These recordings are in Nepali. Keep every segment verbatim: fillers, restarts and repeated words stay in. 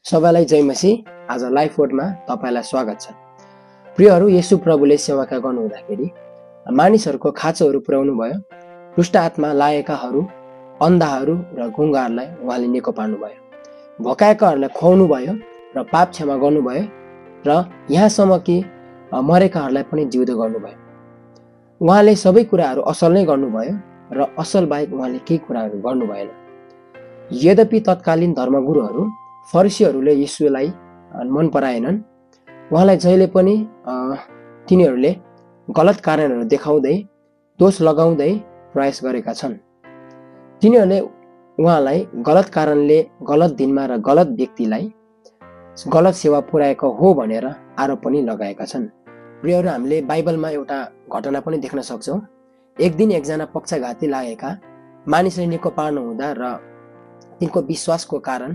सबैलाई जय मसीह। आज लाइफ वर्डमा तपाईलाई स्वागत छ। प्रियहरू, येशू प्रभुले सेवाका गर्नु हुँदाखेरि मानिसहरूको खाँचोहरू पुर्याउनु भयो। रुष्ट आत्मा लागेकाहरू, अन्धाहरू र गुङ्गाहरूलाई उहाँले निको पार्नुभयो। भोकाएकाहरूलाई खुवाउनु भयो र पाप क्षमा गर्नुभयो र यहाँसम्म कि मरेकाहरूलाई पनि जिउँदो गर्नुभयो। उहाँले सबै कुराहरू असल नै गर्नुभयो र असल बाहेक उहाँले केही कुराहरू गर्नु भएन। यद्यपि तत्कालीन धर्मगुरुहरू फरिसीहरूले येशूलाई मन पराएनन्। उहाँलाई जहिले पनि तिनीहरूले गलत कारणहरू देखाउँदै दोष लगाउँदै प्रयास गरेका छन्। तिनीहरूले उहाँलाई गलत कारणले, गलत दिनमा र गलत व्यक्तिलाई गलत सेवा पुर्याएको हो भनेर आरोप पनि लगाएका छन्। प्रियहरू, हामीले बाइबलमा एउटा घटना पनि देख्न सक्छौँ। एक दिन एकजना पक्षघाती लागेका मानिसले निको पार्नु हुँदा र तिनको विश्वासको कारण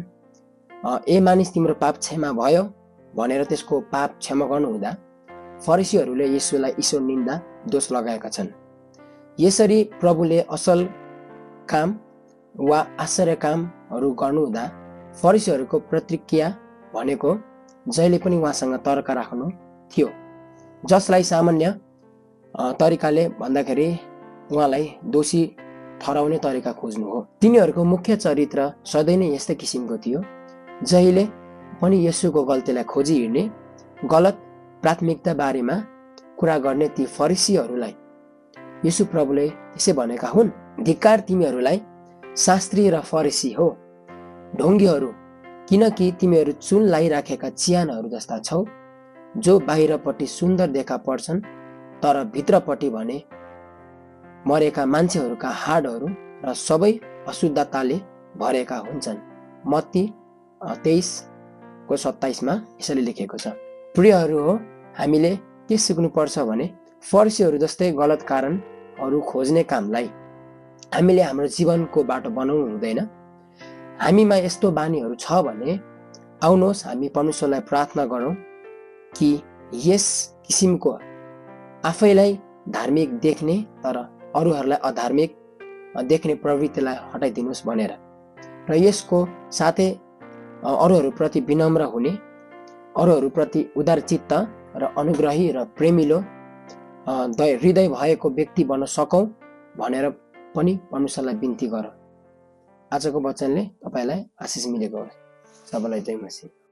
ए मानिस तिम्रो पाप क्षमा भयो भनेर त्यसको पाप क्षमा गर्नु हुँदा फरिसीहरूले येशूलाई ईश्वर निन्दा दोष लगाएका छन्। यसरी प्रभुले असल काम वा आश्चर्य कामहरू गर्नु हुँदा फरिसीहरूको प्रतिक्रिया भनेको जहिले पनि उहाँसँग तर्क राख्नु थियो, जसलाई सामान्य तरिकाले भन्दाखेरि उहाँलाई दोषी ठहराउने तरिका खोज्नु हो। तिनीहरूको मुख्य चरित्र सधैँ नै यस्तै किसिमको थियो, जहिले पनि येशूको गल्तीलाई खोजी हिँड्ने, गलत प्राथमिकता बारेमा कुरा गर्ने ती फरिसीहरूलाई येशू प्रभुले त्यसै भनेका हुन्, धिक्कार तिमीहरूलाई शास्त्री र फरिसी हो, ढोङ्गीहरू, किनकि तिमीहरू चुन लाइराखेका चिहानहरू जस्ता छौ, जो बाहिरपट्टि सुन्दर देखा पर्छन् तर भित्रपट्टि भने मरेका मान्छेहरूका हाडहरू र सबै अशुद्धताले भरेका हुन्छन्। मत्ती तेइस को सत्ताइसमा यसरी लेखेको छ। प्रियहरू हो, हामीले के सिक्नुपर्छ भने फरिसीहरू जस्तै गलत कारणहरू खोज्ने कामलाई हामीले हाम्रो जीवनको बाटो बनाउनु हुँदैन। हामीमा यस्तो बानीहरू छ भने आउनुहोस् हामी परमेश्वरलाई प्रार्थना गरौँ कि यस किसिमको आफैलाई धार्मिक देख्ने तर अरूहरूलाई अधार्मिक देख्ने प्रवृत्तिलाई हटाइदिनुहोस् भनेर, र यसको साथै अरूहरूप्रति विनम्र हुने, अरूहरूप्रति उदारचित्त र अनुग्रही र प्रेमिलो हृदय भएको व्यक्ति बन्न सकौँ भनेर पनि परमेश्वरलाई बिन्ती गर। आजको वचनले तपाईँलाई आशिष मिलेको होस्। सबैलाई जय मसीह।